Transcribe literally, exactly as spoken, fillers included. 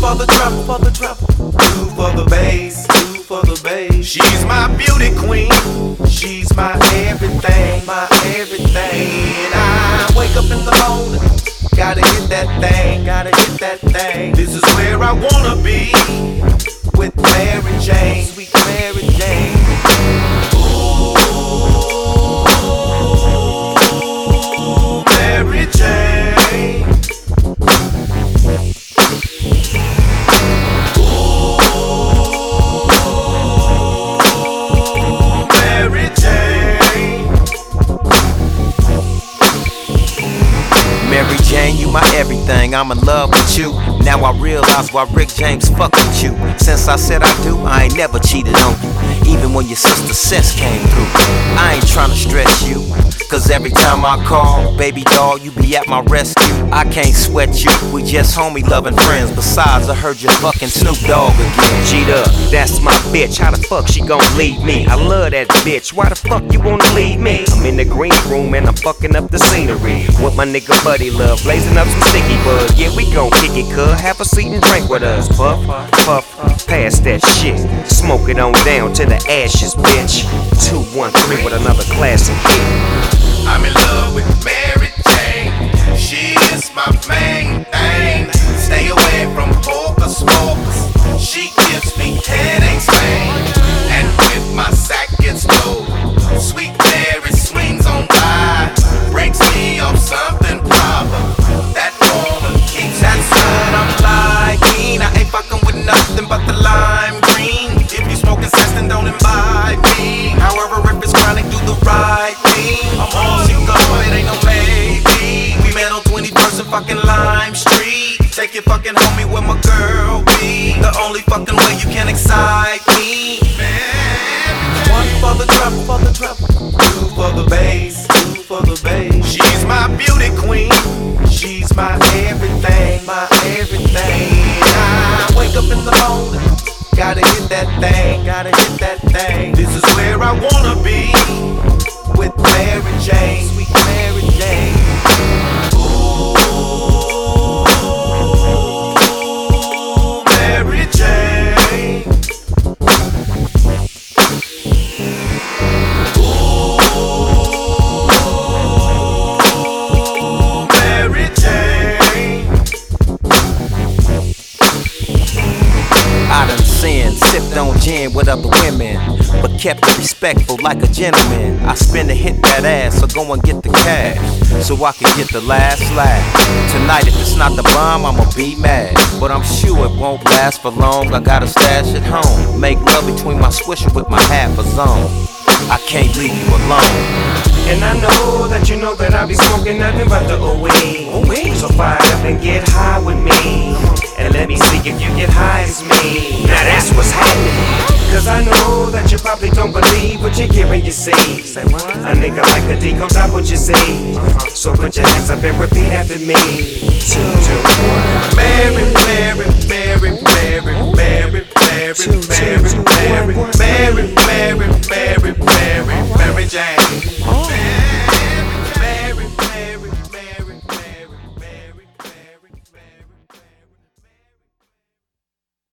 for the trouble, for the trouble. Two for the bass, two for the bass. She's my beauty queen. She's my everything, my everything. And I wake up in the morning, gotta get that thing, gotta get that thing. This is where I wanna be, with Mary Jane, sweet Mary Jane. Ooh, Mary Jane. Ooh, Mary Jane. Mary Jane, you my everything, I'm in love with you. Now I realize why Rick James fuck with you. Since I said I do, I ain't never cheated on you. Even when your sister Sis came through, I ain't tryna stress you. Cause every time I call, baby doll, you be at my rescue. I can't sweat you, we just homie loving friends. Besides, I heard you fucking Snoop Dogg again. G'd up, that's my bitch, how the fuck she gon' leave me? I love that bitch, why the fuck you wanna leave me? I'm in the green room and I'm fucking up the scenery with my nigga Buddy Love, blazing up some sticky bud. Yeah, we gon' kick it, cuz, have a seat and drink with us. Puff, puff, pass that shit, smoke it on down to the ashes, bitch. Two, one, three with another classic hit. I'm in love with Mary Jane. She is my main thing. Stay away from hocus pocus. She gives me headaches, man. And when my sack gets low, sweet Mary swings on by, breaks me off something proper. That woman keeps that sun. I'm liking. I ain't fucking with nothing but the lime green. If you smoking sex, then don't invite me. However, if it's chronic, do the right thing. I'm all she go, it ain't no maybe. We met on twenty-first and fucking Lime Street. Take your fucking homie where my girl be. The only fucking way you can excite me. One for the trouble, for the trouble. Two for the bass, two for the bass. She's my beauty queen. She's my everything, my everything. I wake up in the morning, gotta hit that thing, gotta hit that thing. This is where I wanna be, with Mary Jane, sweet Mary Jane. Ooh, Mary Jane. Ooh, Mary Jane. I done sinned, sipped on gin with other women, but kept it respectful like a gentleman. I spend to hit that ass, so go and get the cash, so I can get the last laugh. Tonight, if it's not the bomb, I'ma be mad, but I'm sure it won't last for long. I got a stash at home, make love between my swisher with my half a zone. I can't leave you alone. And I know that you know that I be smoking nothing but the O E. So fire up and get high with me, and let me see if you get high as me. Now that's what's happening. Cause I know that you probably don't believe what you hear and you see. Say what? A nigga like the D comes out what you see. So put your hands up and repeat after me. Two, two, one. Mary, Mary, Mary, Mary, Mary, Mary, Mary, Mary.